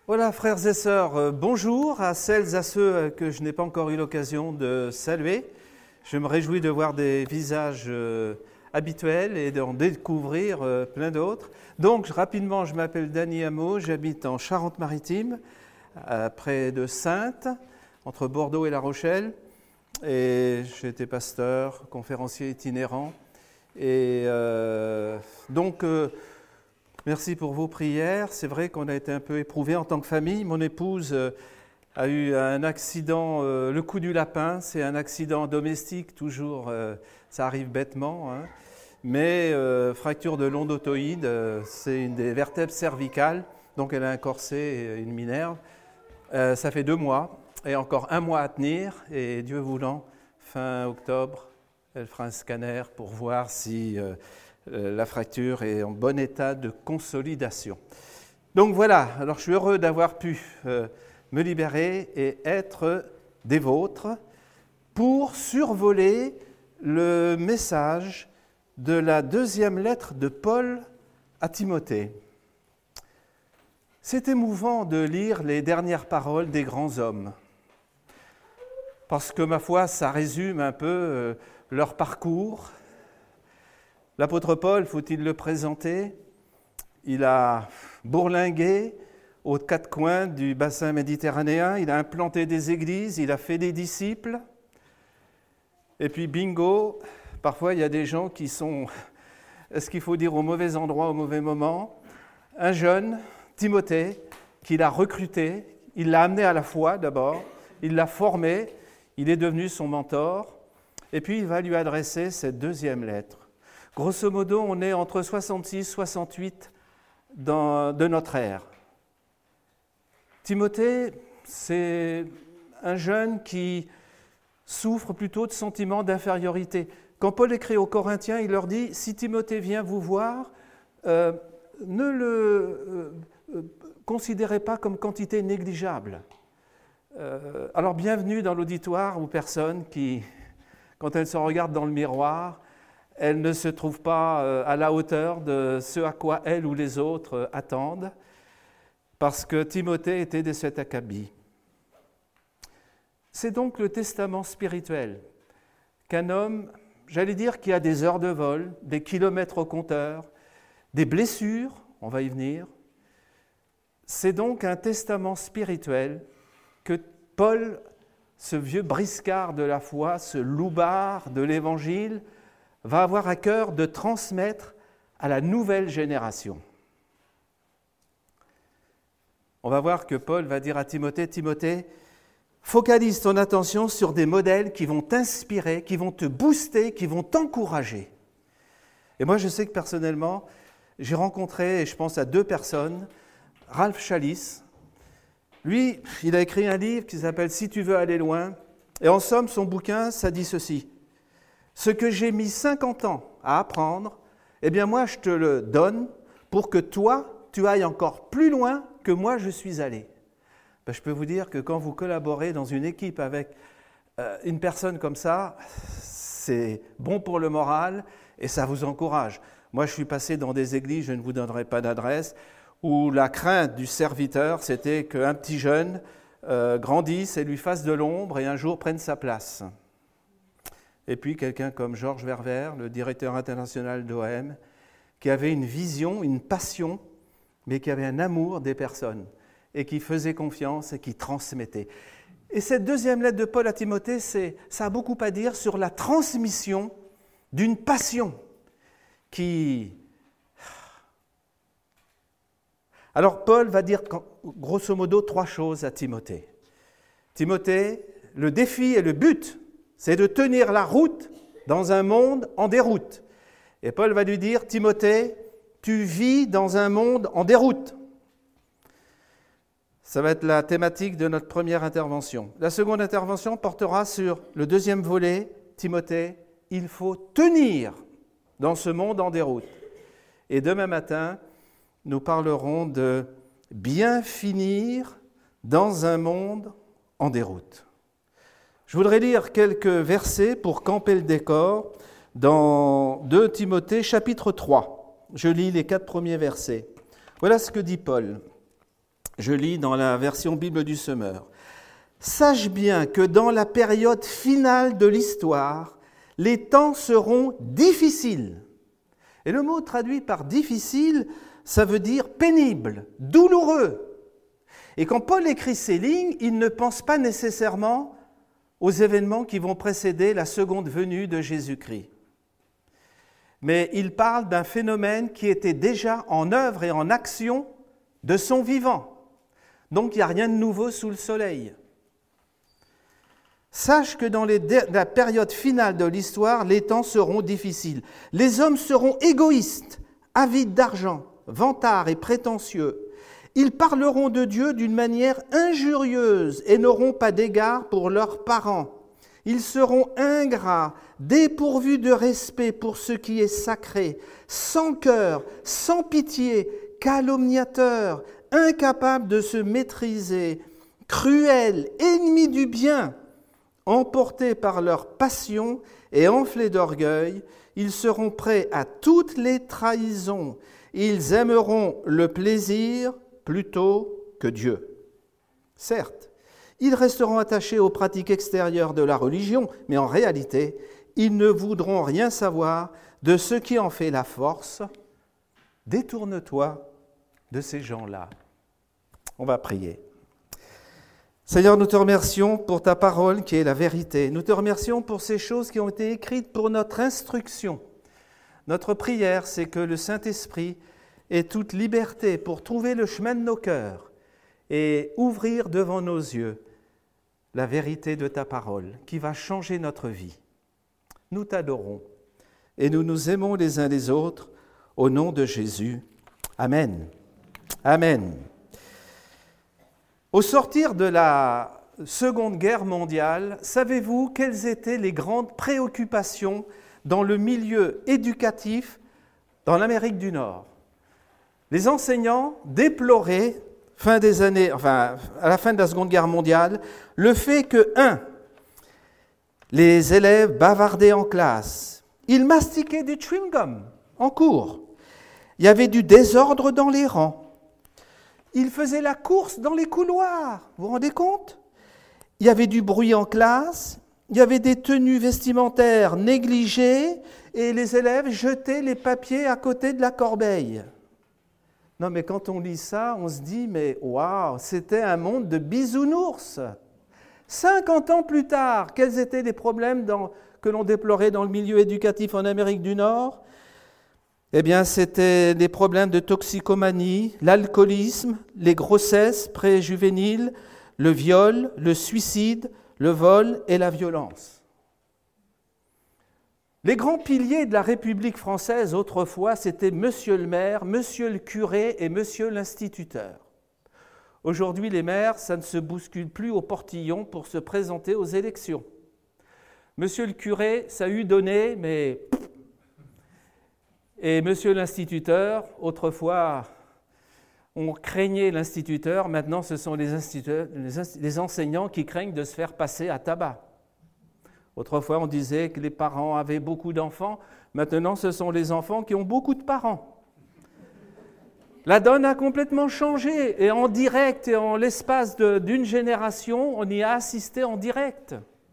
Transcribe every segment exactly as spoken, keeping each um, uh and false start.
Voilà, frères et sœurs, euh, bonjour à celles et à ceux que je n'ai pas encore eu l'occasion de saluer. Je me réjouis de voir des visages euh, habituels et d'en découvrir euh, plein d'autres. Donc, rapidement, je m'appelle Dany Hameau, j'habite en Charente-Maritime, euh, près de Saintes, entre Bordeaux et La Rochelle. Et j'ai été pasteur, conférencier itinérant. Et euh, donc... Euh, Merci pour vos prières. C'est vrai qu'on a été un peu éprouvés en tant que famille. Mon épouse euh, a eu un accident, euh, le coup du lapin, c'est un accident domestique, toujours, euh, ça arrive bêtement, hein. Mais euh, fracture de l'ondotoïde, euh, c'est une des vertèbres cervicales, donc elle a un corset et une minerve. Euh, ça fait deux mois et encore un mois à tenir, et Dieu voulant, fin octobre, elle fera un scanner pour voir si... Euh, la fracture est en bon état de consolidation. Donc voilà, alors je suis heureux d'avoir pu euh, me libérer et être des vôtres pour survoler le message de la deuxième lettre de Paul à Timothée. C'est émouvant de lire les dernières paroles des grands hommes, parce que ma foi, ça résume un peu euh, leur parcours. L'apôtre Paul, faut-il le présenter? Il a bourlingué aux quatre coins du bassin méditerranéen, il a implanté des églises, il a fait des disciples. Et puis bingo, parfois il y a des gens qui sont, est-ce qu'il faut dire au mauvais endroit, au mauvais moment? Un jeune, Timothée, qu'il a recruté, il l'a amené à la foi d'abord, il l'a formé, il est devenu son mentor, et puis il va lui adresser cette deuxième lettre. Grosso modo, on est entre soixante-six et soixante-huit dans, de notre ère. Timothée, c'est un jeune qui souffre plutôt de sentiments d'infériorité. Quand Paul écrit aux Corinthiens, il leur dit « Si Timothée vient vous voir, euh, ne le euh, considérez pas comme quantité négligeable. Euh, » Alors bienvenue dans l'auditoire aux personnes qui, quand elles se regardent dans le miroir, elle ne se trouve pas à la hauteur de ce à quoi elle ou les autres attendent, parce que Timothée était de cet acabit. C'est donc le testament spirituel qu'un homme, j'allais dire, qui a des heures de vol, des kilomètres au compteur, des blessures, on va y venir, c'est donc un testament spirituel que Paul, ce vieux briscard de la foi, ce loupard de l'Évangile, va avoir à cœur de transmettre à la nouvelle génération. On va voir que Paul va dire à Timothée, « Timothée, focalise ton attention sur des modèles qui vont t'inspirer, qui vont te booster, qui vont t'encourager. » Et moi, je sais que personnellement, j'ai rencontré, et je pense à deux personnes, Ralph Chalice. Lui, il a écrit un livre qui s'appelle « Si tu veux aller loin ». Et en somme, son bouquin, ça dit ceci. Ce que j'ai mis cinquante ans à apprendre, eh bien moi je te le donne pour que toi, tu ailles encore plus loin que moi je suis allé. Ben, je peux vous dire que quand vous collaborez dans une équipe avec euh, une personne comme ça, c'est bon pour le moral et ça vous encourage. Moi je suis passé dans des églises, je ne vous donnerai pas d'adresse, où la crainte du serviteur, c'était qu'un petit jeune euh, grandisse et lui fasse de l'ombre et un jour prenne sa place. Et puis quelqu'un comme Georges Verver, le directeur international d'O M, qui avait une vision, une passion, mais qui avait un amour des personnes, et qui faisait confiance et qui transmettait. Et cette deuxième lettre de Paul à Timothée, c'est, ça a beaucoup à dire sur la transmission d'une passion qui... Alors Paul va dire grosso modo trois choses à Timothée. Timothée, le défi et le but, c'est de tenir la route dans un monde en déroute. Et Paul va lui dire, Timothée, tu vis dans un monde en déroute. Ça va être la thématique de notre première intervention. La seconde intervention portera sur le deuxième volet, Timothée, il faut tenir dans ce monde en déroute. Et demain matin, nous parlerons de bien finir dans un monde en déroute. Je voudrais lire quelques versets pour camper le décor dans deux Timothée chapitre trois. Je lis les quatre premiers versets. Voilà ce que dit Paul. Je lis dans la version Bible du Semeur. « Sache bien que dans la période finale de l'histoire, les temps seront difficiles. » Et le mot traduit par « difficile », ça veut dire « pénible »,« douloureux ». Et quand Paul écrit ces lignes, il ne pense pas nécessairement aux événements qui vont précéder la seconde venue de Jésus-Christ. Mais il parle d'un phénomène qui était déjà en œuvre et en action de son vivant. Donc il n'y a rien de nouveau sous le soleil. Sache que dans les, la période finale de l'histoire, les temps seront difficiles. Les hommes seront égoïstes, avides d'argent, vantards et prétentieux. Ils parleront de Dieu d'une manière injurieuse et n'auront pas d'égard pour leurs parents. Ils seront ingrats, dépourvus de respect pour ce qui est sacré, sans cœur, sans pitié, calomniateurs, incapables de se maîtriser, cruels, ennemis du bien, emportés par leur passion et enflés d'orgueil. Ils seront prêts à toutes les trahisons. Ils aimeront le plaisir plutôt que Dieu. Certes, ils resteront attachés aux pratiques extérieures de la religion, mais en réalité, ils ne voudront rien savoir de ce qui en fait la force. Détourne-toi de ces gens-là. On va prier. Seigneur, nous te remercions pour ta parole qui est la vérité. Nous te remercions pour ces choses qui ont été écrites pour notre instruction. Notre prière, c'est que le Saint-Esprit ait toute liberté pour trouver le chemin de nos cœurs et ouvrir devant nos yeux la vérité de ta parole qui va changer notre vie. Nous t'adorons et nous nous aimons les uns les autres au nom de Jésus. Amen. Amen. Au sortir de la Seconde Guerre mondiale, savez-vous quelles étaient les grandes préoccupations dans le milieu éducatif dans l'Amérique du Nord? Les enseignants déploraient, fin des années, enfin, à la fin de la Seconde Guerre mondiale, le fait que, un, les élèves bavardaient en classe, ils mastiquaient du chewing-gum en cours, il y avait du désordre dans les rangs, ils faisaient la course dans les couloirs, vous vous rendez compte? Il y avait du bruit en classe, il y avait des tenues vestimentaires négligées et les élèves jetaient les papiers à côté de la corbeille. Non, mais quand on lit ça, on se dit, mais waouh, c'était un monde de bisounours. cinquante ans plus tard, quels étaient les problèmes dans, que l'on déplorait dans le milieu éducatif en Amérique du Nord? Eh bien, c'était les problèmes de toxicomanie, l'alcoolisme, les grossesses préjuvéniles, le viol, le suicide, le vol et la violence. Les grands piliers de la République française autrefois, c'était monsieur le maire, monsieur le curé et monsieur l'instituteur. Aujourd'hui, les maires, ça ne se bouscule plus au portillon pour se présenter aux élections. Monsieur le curé, ça a eu donné, mais... Et monsieur l'instituteur, autrefois, on craignait l'instituteur, maintenant ce sont les, les, les enseignants qui craignent de se faire passer à tabac. Autrefois, on disait que les parents avaient beaucoup d'enfants, maintenant ce sont les enfants qui ont beaucoup de parents. La donne a complètement changé, et en direct, et en l'espace de, d'une génération, on y a assisté en direct.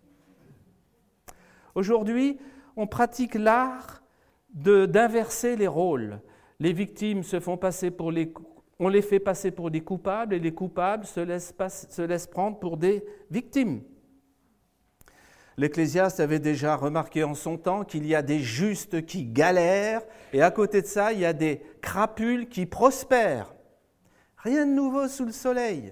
Aujourd'hui, on pratique l'art De, d'inverser les rôles. Les victimes se font passer pour les, on les fait passer pour des coupables et les coupables se laissent, pas, se laissent prendre pour des victimes. L'Ecclésiaste avait déjà remarqué en son temps qu'il y a des justes qui galèrent et à côté de ça, il y a des crapules qui prospèrent. Rien de nouveau sous le soleil.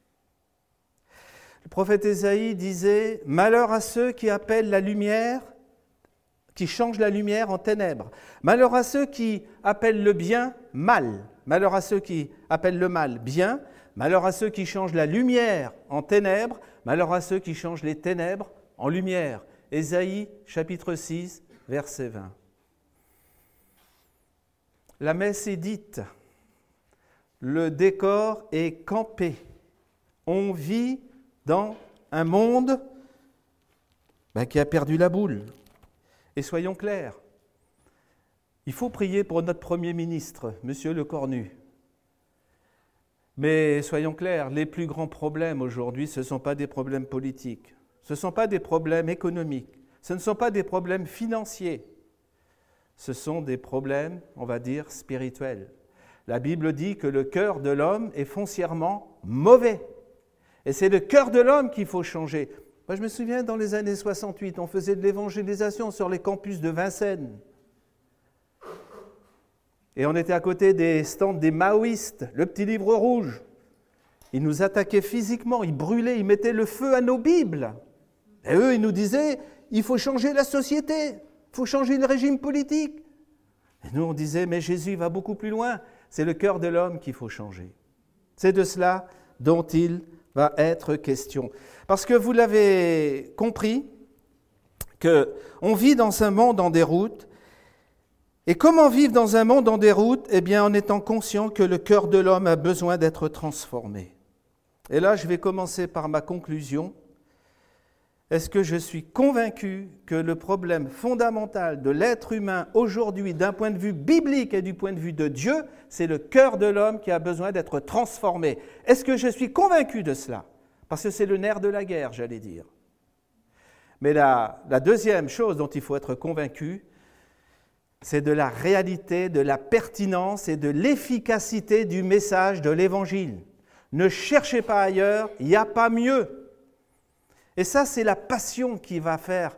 Le prophète Ésaïe disait « Malheur à ceux qui appellent la lumière qui changent la lumière en ténèbres. Malheur à ceux qui appellent le bien mal. Malheur à ceux qui appellent le mal bien. Malheur à ceux qui changent la lumière en ténèbres. Malheur à ceux qui changent les ténèbres en lumière. » Ésaïe, chapitre six, verset vingt. La messe est dite. Le décor est campé. On vit dans un monde ben, qui a perdu la boule. Et soyons clairs, il faut prier pour notre Premier ministre, M. Lecornu. Mais soyons clairs, les plus grands problèmes aujourd'hui, ce ne sont pas des problèmes politiques, ce ne sont pas des problèmes économiques, ce ne sont pas des problèmes financiers, ce sont des problèmes, on va dire, spirituels. La Bible dit que le cœur de l'homme est foncièrement mauvais. Et c'est le cœur de l'homme qu'il faut changer. Moi, je me souviens, dans les années soixante-huit, on faisait de l'évangélisation sur les campus de Vincennes. Et on était à côté des stands des maoïstes, le petit livre rouge. Ils nous attaquaient physiquement, ils brûlaient, ils mettaient le feu à nos Bibles. Et eux, ils nous disaient, il faut changer la société, il faut changer le régime politique. Et nous, on disait, mais Jésus va beaucoup plus loin. C'est le cœur de l'homme qu'il faut changer. C'est de cela dont il va être question. Parce que vous l'avez compris, qu'on vit dans un monde en déroute. Et comment vivre dans un monde en déroute ? Eh bien, en étant conscient que le cœur de l'homme a besoin d'être transformé. Et là, je vais commencer par ma conclusion. Est-ce que je suis convaincu que le problème fondamental de l'être humain aujourd'hui, d'un point de vue biblique et du point de vue de Dieu, c'est le cœur de l'homme qui a besoin d'être transformé ? Est-ce que je suis convaincu de cela ? Parce que c'est le nerf de la guerre, j'allais dire. Mais la, la deuxième chose dont il faut être convaincu, c'est de la réalité, de la pertinence et de l'efficacité du message de l'Évangile. Ne cherchez pas ailleurs, il n'y a pas mieux. Et ça, c'est la passion qui va faire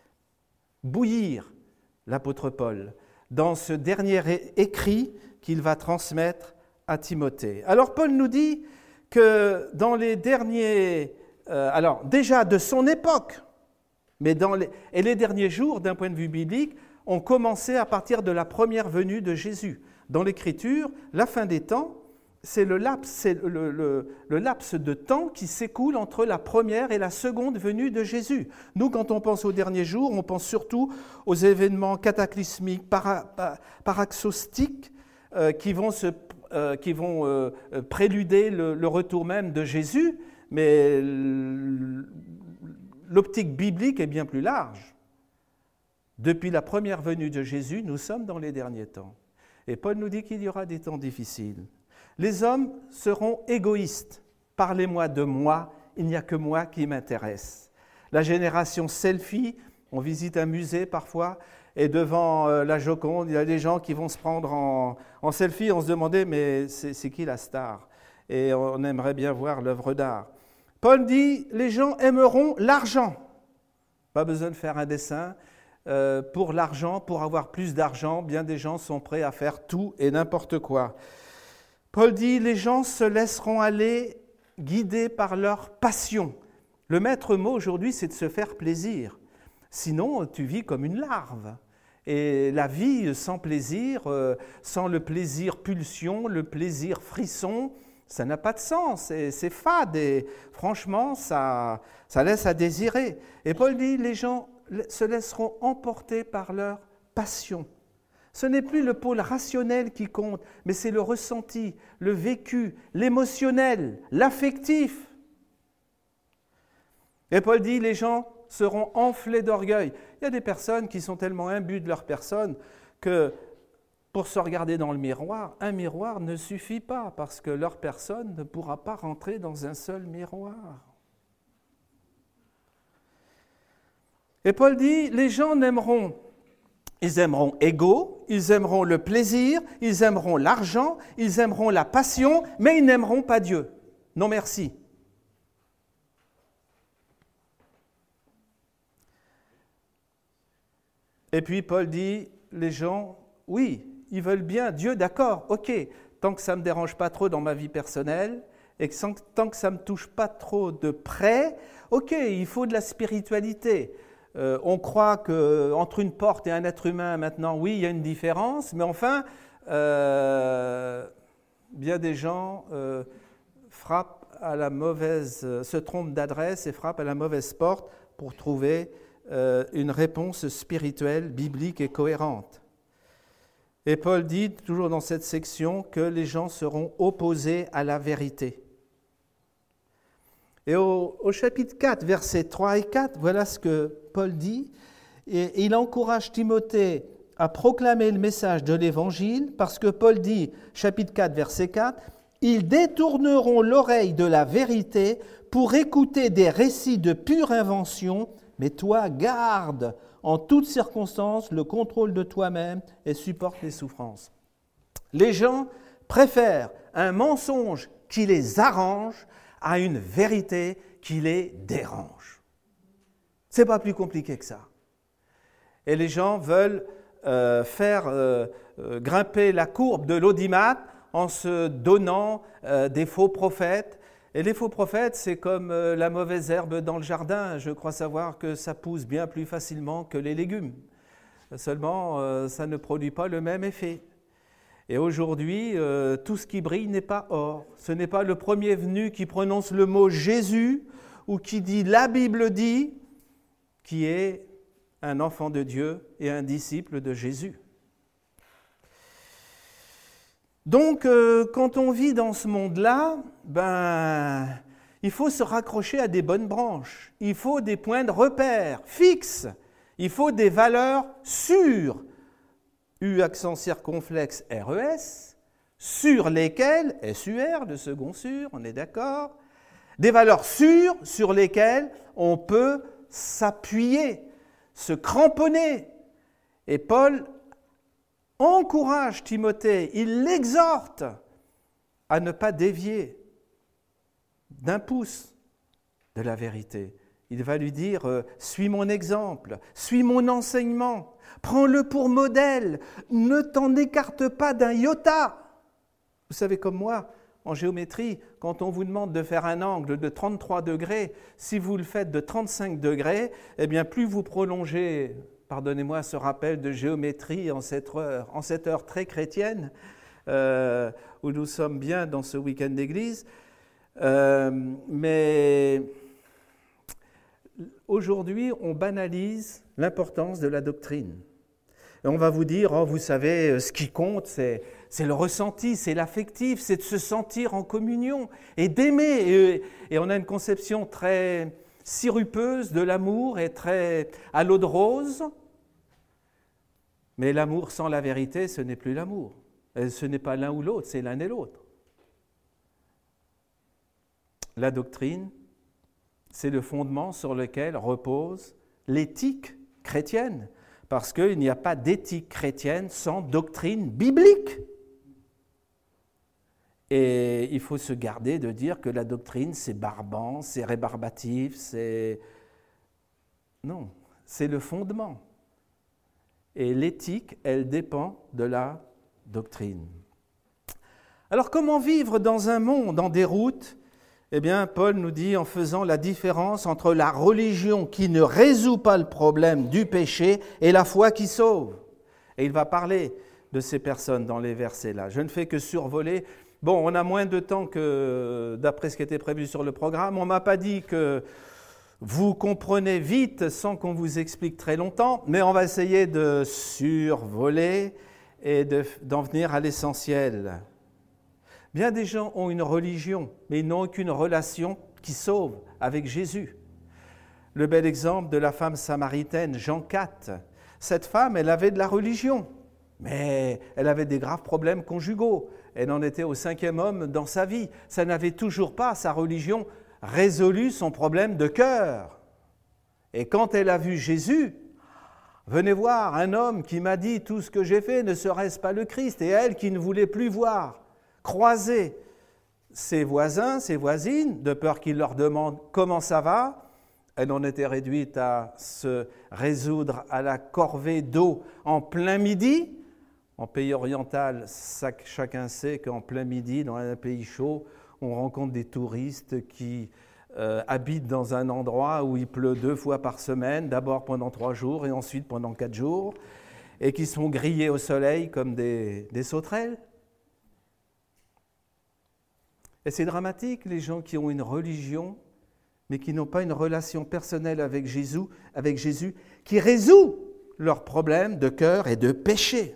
bouillir l'apôtre Paul dans ce dernier écrit qu'il va transmettre à Timothée. Alors Paul nous dit que dans les derniers, euh, alors déjà de son époque, mais dans les, et les derniers jours, d'un point de vue biblique, ont commencé à partir de la première venue de Jésus. Dans l'Écriture, la fin des temps, c'est le laps, c'est le, le, le laps de temps qui s'écoule entre la première et la seconde venue de Jésus. Nous, quand on pense aux derniers jours, on pense surtout aux événements cataclysmiques, para, paraxostiques, euh, qui vont, se, euh, qui vont euh, préluder le, le retour même de Jésus, mais l'optique biblique est bien plus large. Depuis la première venue de Jésus, nous sommes dans les derniers temps. Et Paul nous dit qu'il y aura des temps difficiles. Les hommes seront égoïstes. Parlez-moi de moi, il n'y a que moi qui m'intéresse. La génération selfie, on visite un musée parfois, et devant euh, la Joconde, il y a des gens qui vont se prendre en, en selfie. On se demandait, mais c'est, c'est qui la star ? Et on aimerait bien voir l'œuvre d'art. Paul dit, les gens aimeront l'argent. Pas besoin de faire un dessin. Euh, pour l'argent, pour avoir plus d'argent, bien des gens sont prêts à faire tout et n'importe quoi. Paul dit, les gens se laisseront aller guidés par leur passion. Le maître mot aujourd'hui, c'est de se faire plaisir. Sinon, tu vis comme une larve. Et la vie sans plaisir, euh, sans le plaisir pulsion, le plaisir frisson, ça n'a pas de sens, et c'est fade, et franchement, ça, ça laisse à désirer. Et Paul dit, les gens se laisseront emporter par leur passion. Ce n'est plus le pôle rationnel qui compte, mais c'est le ressenti, le vécu, l'émotionnel, l'affectif. Et Paul dit, les gens seront enflés d'orgueil. Il y a des personnes qui sont tellement imbues de leur personne que pour se regarder dans le miroir, un miroir ne suffit pas parce que leur personne ne pourra pas rentrer dans un seul miroir. Et Paul dit, les gens n'aimeront, ils aimeront ego, ils aimeront le plaisir, ils aimeront l'argent, ils aimeront la passion, mais ils n'aimeront pas Dieu. Non merci. Et puis Paul dit, les gens, oui, ils veulent bien Dieu, d'accord, ok, tant que ça ne me dérange pas trop dans ma vie personnelle, et que sans, tant que ça ne me touche pas trop de près, ok, il faut de la spiritualité. Euh, on croit qu'entre une porte et un être humain, maintenant, oui, il y a une différence, mais enfin, euh, bien des gens euh, frappent à la mauvaise, se trompent d'adresse et frappent à la mauvaise porte pour trouver euh, une réponse spirituelle, biblique et cohérente. Et Paul dit, toujours dans cette section, que les gens seront opposés à la vérité. Et au, au chapitre quatre, versets trois et quatre, voilà ce que Paul dit. Et il encourage Timothée à proclamer le message de l'Évangile, parce que Paul dit, chapitre quatre, verset quatre, « Ils détourneront l'oreille de la vérité pour écouter des récits de pure invention, mais toi, garde en toutes circonstances le contrôle de toi-même et supporte les souffrances. Les gens préfèrent un mensonge qui les arrange à une vérité qui les dérange. Ce n'est pas plus compliqué que ça. Et les gens veulent euh, faire euh, euh, grimper la courbe de l'audimat en se donnant euh, des faux prophètes. Et les faux prophètes, c'est comme euh, la mauvaise herbe dans le jardin. Je crois savoir que ça pousse bien plus facilement que les légumes. Seulement, euh, ça ne produit pas le même effet. Et aujourd'hui, euh, tout ce qui brille n'est pas or. Ce n'est pas le premier venu qui prononce le mot Jésus ou qui dit « la Bible dit » qui est un enfant de Dieu et un disciple de Jésus. Donc, euh, quand on vit dans ce monde-là, ben, il faut se raccrocher à des bonnes branches. Il faut des points de repère fixes. Il faut des valeurs sûres. U accent circonflexe R E S, sur lesquelles, S U R, le second sûr, on est d'accord, des valeurs sûres sur lesquelles on peut s'appuyer, se cramponner. Et Paul encourage Timothée, il l'exhorte à ne pas dévier d'un pouce de la vérité. Il va lui dire, euh, suis mon exemple, suis mon enseignement, prends-le pour modèle, ne t'en écarte pas d'un iota. Vous savez comme moi, en géométrie, quand on vous demande de faire un angle de trente-trois degrés, si vous le faites de trente-cinq degrés, eh bien plus vous prolongez, pardonnez-moi ce rappel de géométrie en cette heure, en cette heure très chrétienne, euh, où nous sommes bien dans ce week-end d'église, euh, mais aujourd'hui, on banalise l'importance de la doctrine. Et on va vous dire, oh, vous savez, ce qui compte, c'est, c'est le ressenti, c'est l'affectif, c'est de se sentir en communion et d'aimer. Et, et on a une conception très sirupeuse de l'amour et très à l'eau de rose. Mais l'amour sans la vérité, ce n'est plus l'amour. Et ce n'est pas l'un ou l'autre, c'est l'un et l'autre. La doctrine, c'est le fondement sur lequel repose l'éthique chrétienne, parce qu'il n'y a pas d'éthique chrétienne sans doctrine biblique. Et il faut se garder de dire que la doctrine, c'est barbant, c'est rébarbatif, c'est... Non, c'est le fondement. Et l'éthique, elle dépend de la doctrine. Alors, comment vivre dans un monde en déroute ? Eh bien, Paul nous dit en faisant la différence entre la religion qui ne résout pas le problème du péché et la foi qui sauve. Et il va parler de ces personnes dans les versets-là. Je ne fais que survoler. Bon, on a moins de temps que d'après ce qui était prévu sur le programme. On ne m'a pas dit que vous comprenez vite sans qu'on vous explique très longtemps, mais on va essayer de survoler et de, d'en venir à l'essentiel. Bien des gens ont une religion, mais ils n'ont aucune relation qui sauve avec Jésus. Le bel exemple de la femme samaritaine, Jean quatre. Cette femme, elle avait de la religion, mais elle avait des graves problèmes conjugaux. Elle en était au cinquième homme dans sa vie. Ça n'avait toujours pas, sa religion, résolu son problème de cœur. Et quand elle a vu Jésus, venez voir un homme qui m'a dit tout ce que j'ai fait, ne serait-ce pas le Christ, et elle qui ne voulait plus voir, croiser ses voisins, ses voisines, de peur qu'il leur demande comment ça va. Elle en était réduite à se résoudre à la corvée d'eau en plein midi. En pays oriental, chacun sait qu'en plein midi, dans un pays chaud, on rencontre des touristes qui euh, habitent dans un endroit où il pleut deux fois par semaine, d'abord pendant trois jours et ensuite pendant quatre jours, et qui sont grillés au soleil comme des, des sauterelles. Et c'est dramatique, les gens qui ont une religion, mais qui n'ont pas une relation personnelle avec Jésus, avec Jésus, qui résout leurs problèmes de cœur et de péché.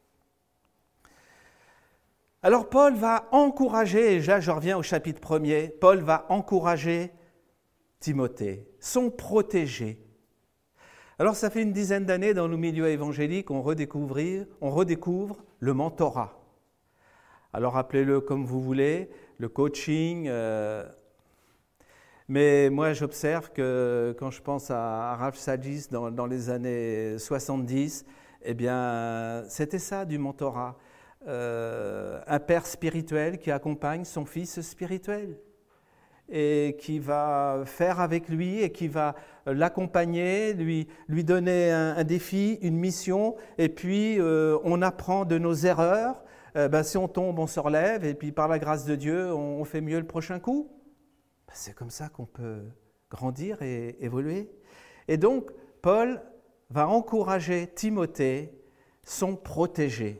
Alors Paul va encourager, et là je reviens au chapitre premier, Paul va encourager Timothée, son protégé. Alors ça fait une dizaine d'années dans le milieu évangélique, on redécouvre, on redécouvre le mentorat. Alors appelez-le comme vous voulez, le coaching. Euh, mais moi j'observe que quand je pense à, à Ralph Sadgis dans, dans les années soixante-dix, eh bien c'était ça du mentorat. Euh, un père spirituel qui accompagne son fils spirituel et qui va faire avec lui et qui va l'accompagner, lui, lui donner un, un défi, une mission, et puis euh, on apprend de nos erreurs. Euh, ben, si on tombe, on se relève, et puis par la grâce de Dieu, on, on fait mieux le prochain coup. Ben, c'est comme ça qu'on peut grandir et évoluer. Et donc, Paul va encourager Timothée, son protégé.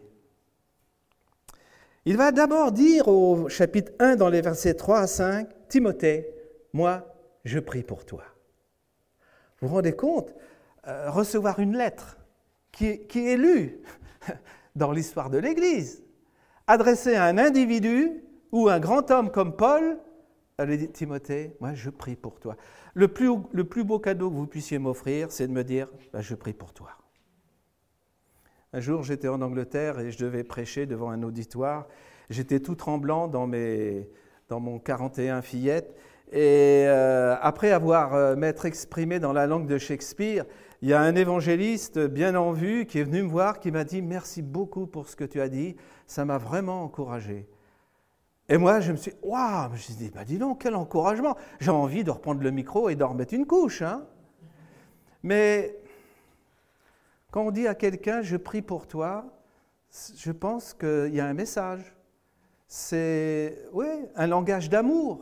Il va d'abord dire au chapitre un, dans les versets trois à cinq, « Timothée, moi, je prie pour toi. » Vous vous rendez compte, euh, recevoir une lettre qui, qui est lue dans l'histoire de l'Église, adressée à un individu ou un grand homme comme Paul, elle dit « Timothée, moi, je prie pour toi. » Le plus, le plus beau cadeau que vous puissiez m'offrir, c'est de me dire bah, « Je prie pour toi. » Un jour, j'étais en Angleterre et je devais prêcher devant un auditoire. J'étais tout tremblant dans, mes, dans mon quarante et un fillette. Et euh, après avoir euh, m'être exprimé dans la langue de Shakespeare, il y a un évangéliste bien en vue qui est venu me voir, qui m'a dit « Merci beaucoup pour ce que tu as dit, ça m'a vraiment encouragé. » Et moi, je me suis dit « Waouh !» Je me suis dit bah, « Dis donc, quel encouragement ! J'ai envie de reprendre le micro et d'en remettre une couche. Hein. » Mais quand on dit à quelqu'un « Je prie pour toi », je pense qu'il y a un message. C'est oui, un langage d'amour.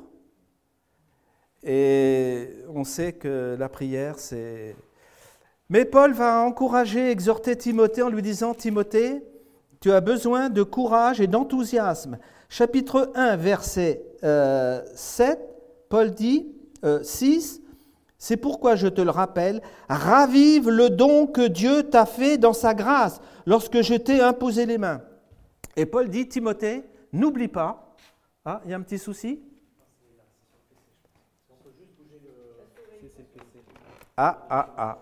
Et on sait que la prière, c'est... Mais Paul va encourager, exhorter Timothée en lui disant « Timothée, tu as besoin de courage et d'enthousiasme. » Chapitre un, verset euh, sept, Paul dit, euh, six, « C'est pourquoi je te le rappelle, ravive le don que Dieu t'a fait dans sa grâce, lorsque je t'ai imposé les mains. » Et Paul dit « Timothée, n'oublie pas. » Ah, il y a un petit souci ? Ah, ah, ah.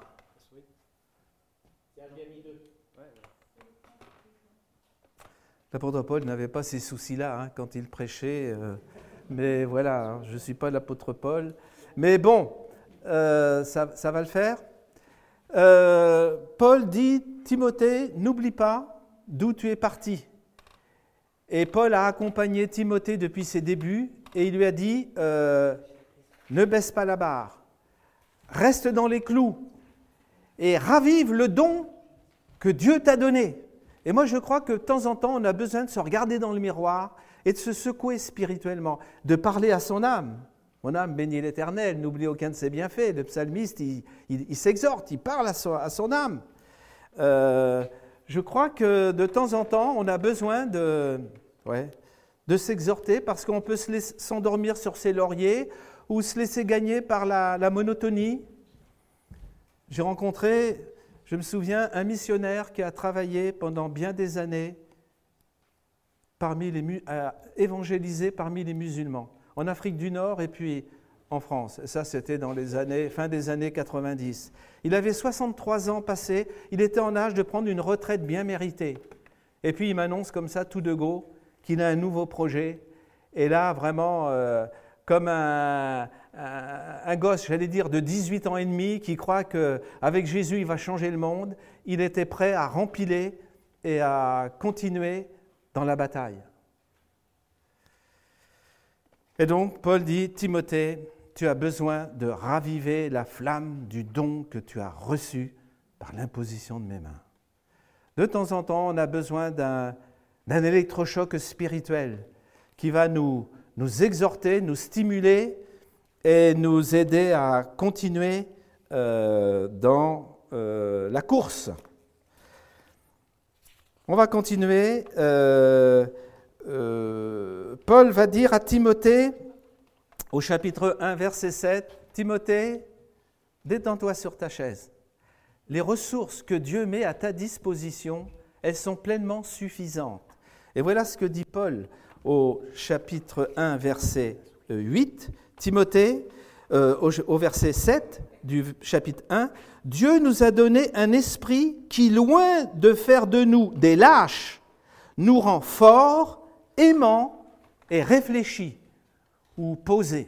L'apôtre Paul n'avait pas ces soucis-là hein, quand il prêchait. Euh, mais voilà, hein, je ne suis pas l'apôtre Paul. Mais bon, euh, ça, ça va le faire. Euh, Paul dit, Timothée, n'oublie pas d'où tu es parti. Et Paul a accompagné Timothée depuis ses débuts et il lui a dit, euh, ne baisse pas la barre. Reste dans les clous et ravive le don que Dieu t'a donné. Et moi, je crois que de temps en temps, on a besoin de se regarder dans le miroir et de se secouer spirituellement, de parler à son âme. Mon âme bénit l'Éternel, n'oublie aucun de ses bienfaits. Le psalmiste, il, il, il s'exhorte, il parle à son, à son âme. Euh, je crois que de temps en temps, on a besoin de, ouais, de s'exhorter parce qu'on peut se laisser, s'endormir sur ses lauriers ou se laisser gagner par la, la monotonie. J'ai rencontré, je me souviens, un missionnaire qui a travaillé pendant bien des années parmi les, à évangéliser parmi les musulmans, en Afrique du Nord et puis en France. Et ça, c'était dans les années, fin des années quatre-vingt-dix. Il avait soixante-trois ans passés, il était en âge de prendre une retraite bien méritée. Et puis il m'annonce comme ça, tout de go, qu'il a un nouveau projet. Et là, vraiment... Euh, comme un, un, un gosse, j'allais dire, de dix-huit ans et demi, qui croit qu'avec Jésus, il va changer le monde, il était prêt à rempiler et à continuer dans la bataille. Et donc, Paul dit, Timothée, tu as besoin de raviver la flamme du don que tu as reçu par l'imposition de mes mains. De temps en temps, on a besoin d'un, d'un électrochoc spirituel qui va nous... nous exhorter, nous stimuler et nous aider à continuer euh, dans euh, la course. On va continuer. Euh, euh, Paul va dire à Timothée, au chapitre un, verset sept, « Timothée, détends-toi sur ta chaise. Les ressources que Dieu met à ta disposition, elles sont pleinement suffisantes. » Et voilà ce que dit Paul au chapitre un, verset huit, Timothée, euh, au, au verset sept du chapitre un, « Dieu nous a donné un esprit qui, loin de faire de nous des lâches, nous rend forts aimant et réfléchi ou posé.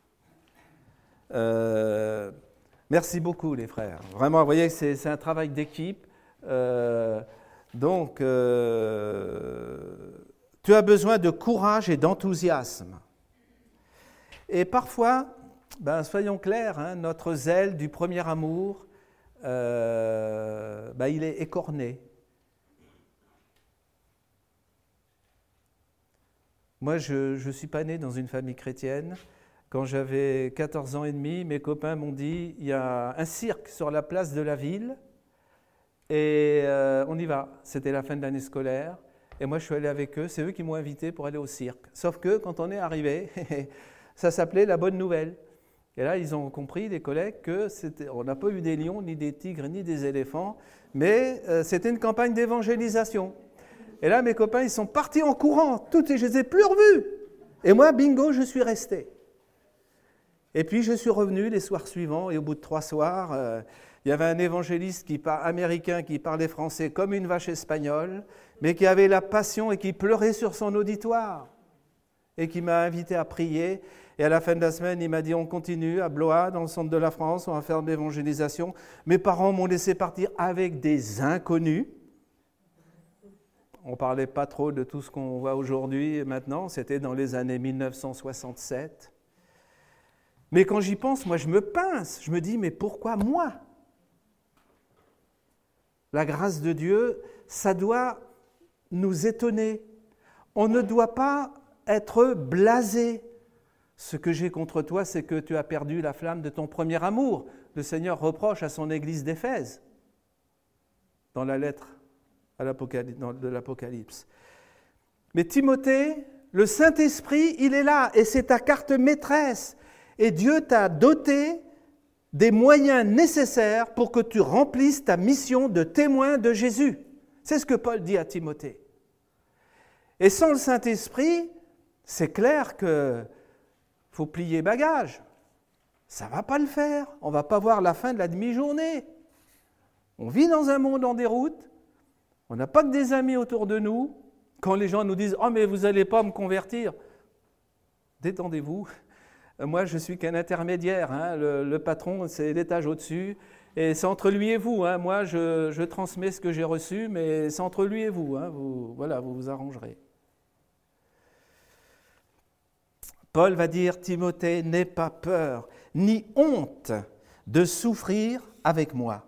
Euh, merci beaucoup les frères. Vraiment, vous voyez, c'est, c'est un travail d'équipe. Euh, donc, euh, tu as besoin de courage et d'enthousiasme. Et parfois, ben, soyons clairs, hein, notre zèle du premier amour, euh, ben, il est écorné. Moi, je ne suis pas né dans une famille chrétienne. Quand j'avais quatorze ans et demi, mes copains m'ont dit « il y a un cirque sur la place de la ville et euh, on y va ». C'était la fin de l'année scolaire et moi je suis allé avec eux, c'est eux qui m'ont invité pour aller au cirque. Sauf que quand on est arrivé, ça s'appelait La Bonne Nouvelle. Et là, ils ont compris, les collègues, que c'était, on n'a pas eu des lions, ni des tigres, ni des éléphants, mais euh, c'était une campagne d'évangélisation. Et là, mes copains, ils sont partis en courant, tout, et je les ai plus revus. Et moi, bingo, je suis resté. Et puis, je suis revenu les soirs suivants, et au bout de trois soirs, euh, il y avait un évangéliste qui par, américain qui parlait français comme une vache espagnole, mais qui avait la passion et qui pleurait sur son auditoire, et qui m'a invité à prier. Et à la fin de la semaine, il m'a dit, on continue à Blois, dans le centre de la France, on va faire de l'évangélisation. Mes parents m'ont laissé partir avec des inconnus. On ne parlait pas trop de tout ce qu'on voit aujourd'hui et maintenant, c'était dans les années mille neuf cent soixante-sept. Mais quand j'y pense, moi je me pince, je me dis, mais pourquoi moi ? La grâce de Dieu, ça doit nous étonner. On ne doit pas être blasé. Ce que j'ai contre toi, c'est que tu as perdu la flamme de ton premier amour. Le Seigneur reproche à son église d'Éphèse, dans la lettre à l'Apocalypse, dans, de l'Apocalypse. Mais Timothée, le Saint-Esprit, il est là, et c'est ta carte maîtresse. Et Dieu t'a doté des moyens nécessaires pour que tu remplisses ta mission de témoin de Jésus. C'est ce que Paul dit à Timothée. Et sans le Saint-Esprit, c'est clair que faut plier bagage. Ça ne va pas le faire. On ne va pas voir la fin de la demi-journée. On vit dans un monde en déroute. On n'a pas que des amis autour de nous. Quand les gens nous disent « Oh, mais vous n'allez pas me convertir », détendez-vous. Moi, je suis qu'un intermédiaire. Hein. Le, le patron, c'est l'étage au-dessus. Et c'est entre lui et vous. Hein. Moi, je, je transmets ce que j'ai reçu, mais c'est entre lui et vous. Hein. Vous voilà, vous vous arrangerez. Paul va dire, Timothée, n'aie pas peur, ni honte de souffrir avec moi.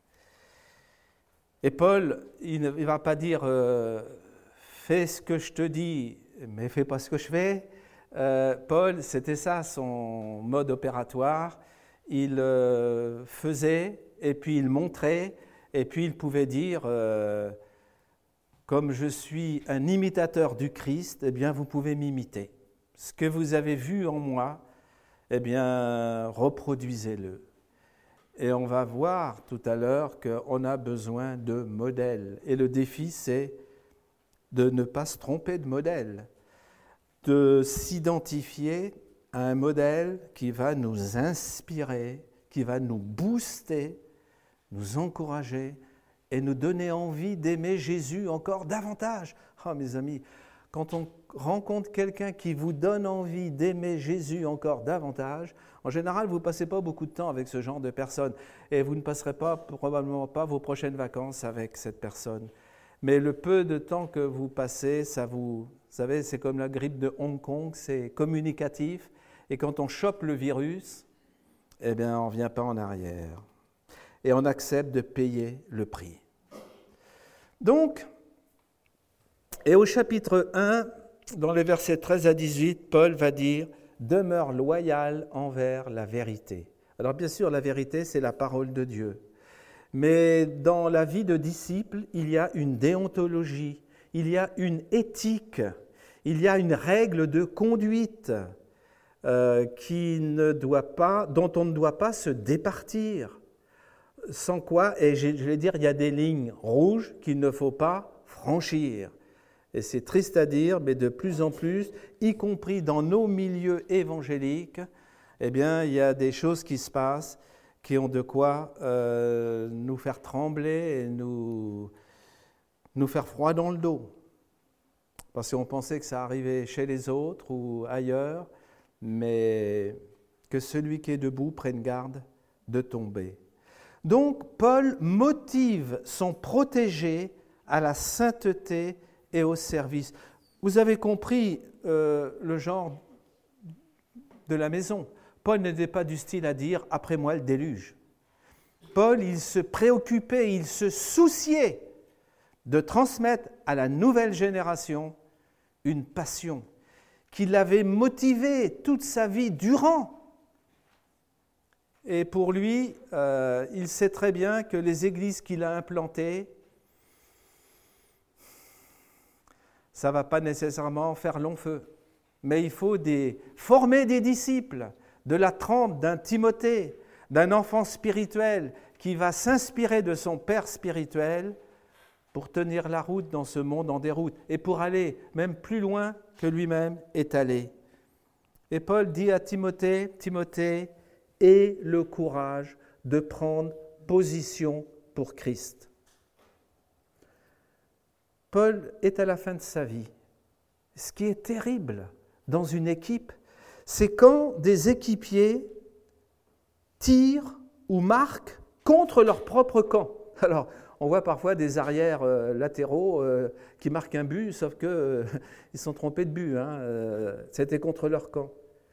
Et Paul, il ne il va pas dire, euh, fais ce que je te dis, mais fais pas ce que je fais. Euh, Paul, c'était ça son mode opératoire. Il euh, faisait, et puis il montrait, et puis il pouvait dire, euh, comme je suis un imitateur du Christ, eh bien vous pouvez m'imiter. Ce que vous avez vu en moi, eh bien, reproduisez-le. Et on va voir tout à l'heure qu'on a besoin de modèles. Et le défi, c'est de ne pas se tromper de modèle, de s'identifier à un modèle qui va nous inspirer, qui va nous booster, nous encourager et nous donner envie d'aimer Jésus encore davantage. Ah, mes amis, quand on rencontre quelqu'un qui vous donne envie d'aimer Jésus encore davantage, en général, vous ne passez pas beaucoup de temps avec ce genre de personne et vous ne passerez pas, probablement pas vos prochaines vacances avec cette personne. Mais le peu de temps que vous passez, ça vous, vous savez, c'est comme la grippe de Hong Kong, c'est communicatif. Et quand on chope le virus, eh bien, on ne revient pas en arrière. Et on accepte de payer le prix. Donc, et au chapitre un, dans les versets treize à dix-huit, Paul va dire « Demeure loyal envers la vérité ». Alors bien sûr, la vérité, c'est la parole de Dieu. Mais dans la vie de disciple, il y a une déontologie, il y a une éthique, il y a une règle de conduite euh, qui ne doit pas, dont on ne doit pas se départir. Sans quoi, et je vais dire, il y a des lignes rouges qu'il ne faut pas franchir. Et c'est triste à dire, mais de plus en plus, y compris dans nos milieux évangéliques, eh bien, il y a des choses qui se passent qui ont de quoi euh, nous faire trembler et nous, nous faire froid dans le dos. parce qu'on pensait que ça arrivait chez les autres ou ailleurs, mais que celui qui est debout prenne garde de tomber. Donc, Paul motive son protégé à la sainteté et au service. Vous avez compris euh, le genre de la maison. Paul n'était pas du style à dire « après moi le déluge ». Paul, il se préoccupait, il se souciait de transmettre à la nouvelle génération une passion qui l'avait motivé toute sa vie durant. Et pour lui, euh, il sait très bien que les églises qu'il a implantées, ça ne va pas nécessairement faire long feu. Mais il faut des, former des disciples de la trempe d'un Timothée, d'un enfant spirituel qui va s'inspirer de son père spirituel pour tenir la route dans ce monde en déroute et pour aller même plus loin que lui-même est allé. Et Paul dit à Timothée, Timothée, aie le courage de prendre position pour Christ. Paul est à la fin de sa vie. Ce qui est terrible dans une équipe, c'est quand des équipiers tirent ou marquent contre leur propre camp. Alors, on voit parfois des arrières euh, latéraux euh, qui marquent un but, sauf qu'ils euh, se sont trompés de but. Hein, euh, c'était contre leur camp.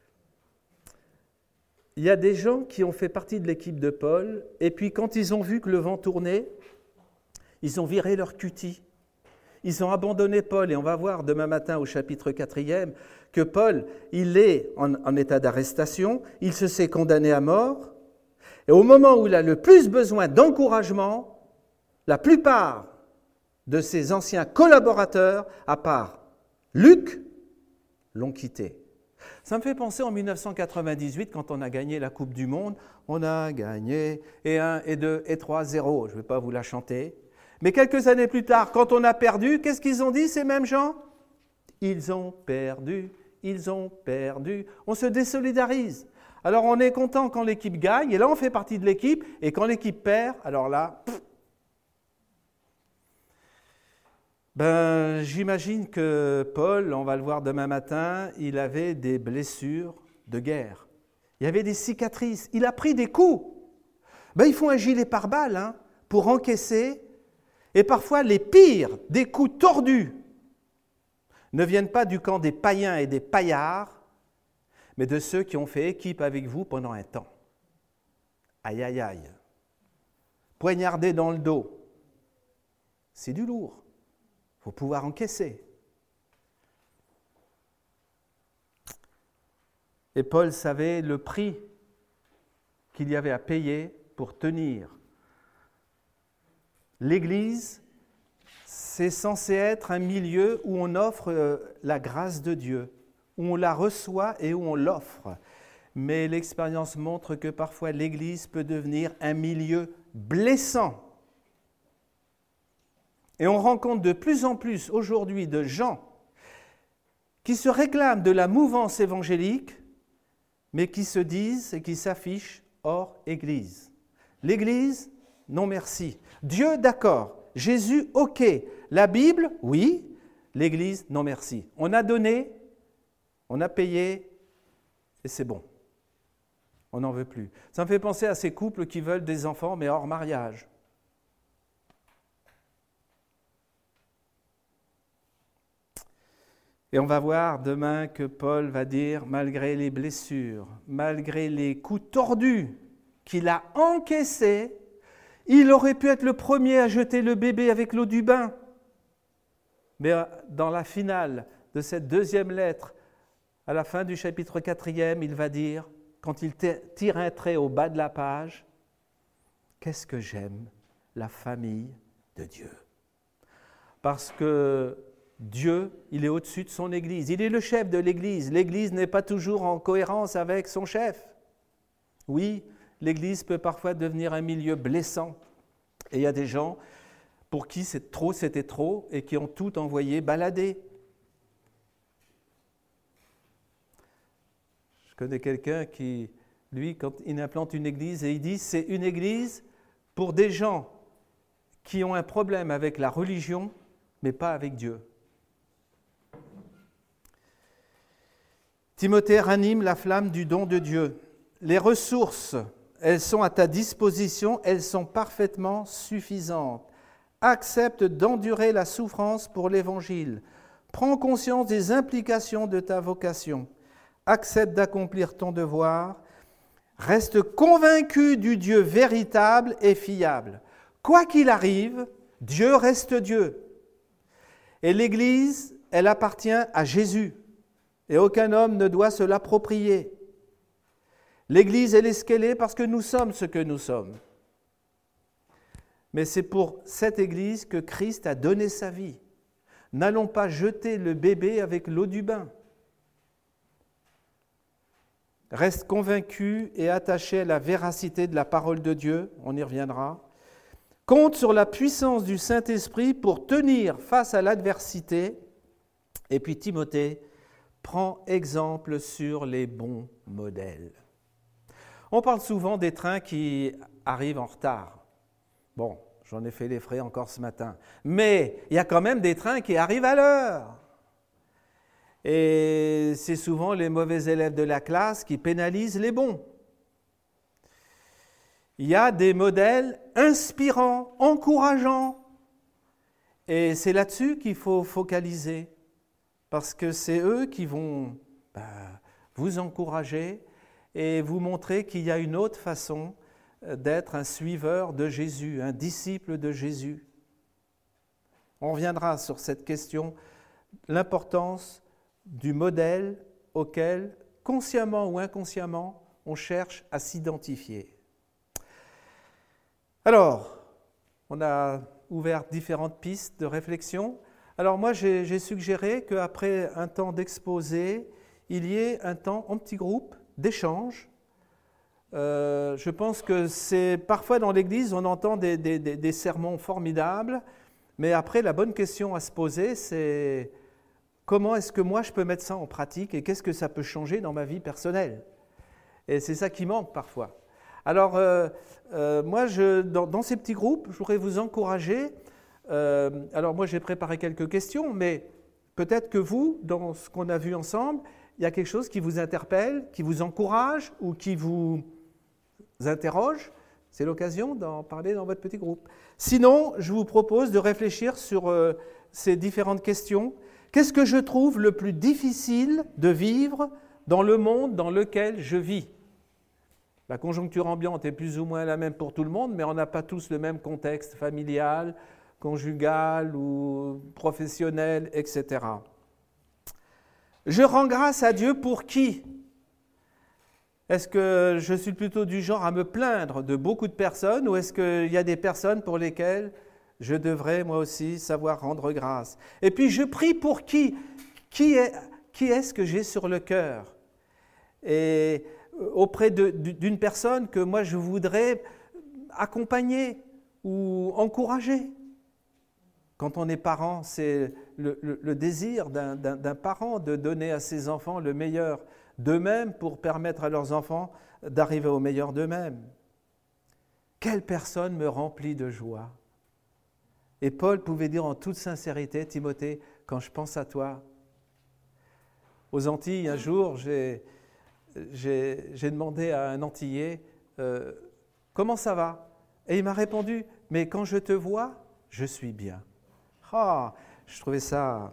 Il y a des gens qui ont fait partie de l'équipe de Paul, et puis quand ils ont vu que le vent tournait, ils ont viré leur cutie. Ils ont abandonné Paul, et on va voir demain matin au chapitre quatrième que Paul, il est en, en état d'arrestation, il se sait condamné à mort, et au moment où il a le plus besoin d'encouragement, la plupart de ses anciens collaborateurs, à part Luc, l'ont quitté. Ça me fait penser en dix-neuf cent quatre-vingt-dix-huit, quand on a gagné la Coupe du Monde, on a gagné et un, et deux, et trois, zéro. Je ne vais pas vous la chanter. Mais quelques années plus tard, quand on a perdu, qu'est-ce qu'ils ont dit, ces mêmes gens ? Ils ont perdu, ils ont perdu. On se désolidarise. Alors on est content quand l'équipe gagne, et là on fait partie de l'équipe, et quand l'équipe perd, alors là... Pff, Ben, j'imagine que Paul, on va le voir demain matin, il avait des blessures de guerre. Il y avait des cicatrices. Il a pris des coups. Ben, il faut un gilet pare-balles hein, pour encaisser. Et parfois, les pires des coups tordus ne viennent pas du camp des païens et des paillards, mais de ceux qui ont fait équipe avec vous pendant un temps. Aïe, aïe, aïe. Poignardé dans le dos. C'est du lourd. Il faut pouvoir encaisser. Et Paul savait le prix qu'il y avait à payer pour tenir. L'Église, c'est censé être un milieu où on offre la grâce de Dieu, où on la reçoit et où on l'offre. Mais l'expérience montre que parfois l'Église peut devenir un milieu blessant. Et on rencontre de plus en plus aujourd'hui de gens qui se réclament de la mouvance évangélique, mais qui se disent et qui s'affichent hors Église. L'Église, non merci. Dieu, d'accord. Jésus, ok. La Bible, oui. L'Église, non merci. On a donné, on a payé, et c'est bon. On n'en veut plus. Ça me fait penser à ces couples qui veulent des enfants, mais hors mariage. Et on va voir demain que Paul va dire, malgré les blessures, malgré les coups tordus qu'il a encaissés, il aurait pu être le premier à jeter le bébé avec l'eau du bain. Mais dans la finale de cette deuxième lettre, à la fin du chapitre quatrième, il va dire, quand il tire un trait au bas de la page, « Qu'est-ce que j'aime la famille de Dieu ?» Parce que Dieu, il est au-dessus de son Église. Il est le chef de l'Église. L'Église n'est pas toujours en cohérence avec son chef. Oui, l'Église peut parfois devenir un milieu blessant. Et il y a des gens pour qui c'est trop, c'était trop, et qui ont tout envoyé balader. Je connais quelqu'un qui, lui, quand il implante une église, et il dit c'est une église pour des gens qui ont un problème avec la religion, mais pas avec Dieu. Timothée, ranime la flamme du don de Dieu. Les ressources, elles sont à ta disposition, elles sont parfaitement suffisantes. Accepte d'endurer la souffrance pour l'Évangile. Prends conscience des implications de ta vocation. Accepte d'accomplir ton devoir. Reste convaincu du Dieu véritable et fiable. Quoi qu'il arrive, Dieu reste Dieu. Et l'Église, elle appartient à Jésus. Et aucun homme ne doit se l'approprier. L'Église, elle est ce qu'elle est parce que nous sommes ce que nous sommes. Mais c'est pour cette Église que Christ a donné sa vie. N'allons pas jeter le bébé avec l'eau du bain. Reste convaincu et attaché à la véracité de la parole de Dieu, on y reviendra. Compte sur la puissance du Saint-Esprit pour tenir face à l'adversité. Et puis Timothée, prends exemple sur les bons modèles. On parle souvent des trains qui arrivent en retard. Bon, j'en ai fait les frais encore ce matin. Mais il y a quand même des trains qui arrivent à l'heure. Et c'est souvent les mauvais élèves de la classe qui pénalisent les bons. Il y a des modèles inspirants, encourageants. Et c'est là-dessus qu'il faut focaliser. Parce que c'est eux qui vont bah, vous encourager et vous montrer qu'il y a une autre façon d'être un suiveur de Jésus, un disciple de Jésus. On reviendra sur cette question, l'importance du modèle auquel, consciemment ou inconsciemment, on cherche à s'identifier. Alors, on a ouvert différentes pistes de réflexion. Alors moi, j'ai, j'ai suggéré qu'après un temps d'exposé, il y ait un temps en petit groupe d'échange. Euh, je pense que c'est parfois dans l'Église, on entend des, des, des, des sermons formidables, mais après, la bonne question à se poser, c'est comment est-ce que moi je peux mettre ça en pratique et qu'est-ce que ça peut changer dans ma vie personnelle? Et c'est ça qui manque parfois. Alors, euh, euh, moi, je, dans, dans ces petits groupes, je voudrais vous encourager. Euh, alors, moi, j'ai préparé quelques questions, mais peut-être que vous, dans ce qu'on a vu ensemble, il y a quelque chose qui vous interpelle, qui vous encourage ou qui vous interroge. C'est l'occasion d'en parler dans votre petit groupe. Sinon, je vous propose de réfléchir sur euh, ces différentes questions. Qu'est-ce que je trouve le plus difficile de vivre dans le monde dans lequel je vis? La conjoncture ambiante est plus ou moins la même pour tout le monde, mais on n'a pas tous le même contexte familial, conjugal ou professionnel, et cetera. Je rends grâce à Dieu pour qui? Est-ce que je suis plutôt du genre à me plaindre de beaucoup de personnes ou est-ce qu'il y a des personnes pour lesquelles je devrais moi aussi savoir rendre grâce? Et puis je prie pour qui? Qui, est, qui est-ce que j'ai sur le cœur? Et auprès de, d'une personne que moi je voudrais accompagner ou encourager. Quand on est parent, c'est le, le, le désir d'un, d'un, d'un parent de donner à ses enfants le meilleur d'eux-mêmes pour permettre à leurs enfants d'arriver au meilleur d'eux-mêmes. Quelle personne me remplit de joie? Et Paul pouvait dire en toute sincérité, Timothée, quand je pense à toi. Aux Antilles, un jour, j'ai, j'ai, j'ai demandé à un Antillais, euh, comment ça va? Et il m'a répondu, mais quand je te vois, je suis bien. Ah, je trouvais ça...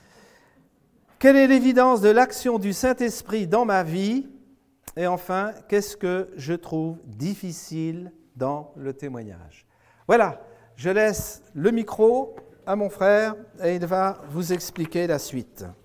Quelle est l'évidence de l'action du Saint-Esprit dans ma vie? Et enfin, qu'est-ce que je trouve difficile dans le témoignage? Voilà, je laisse le micro à mon frère et il va vous expliquer la suite.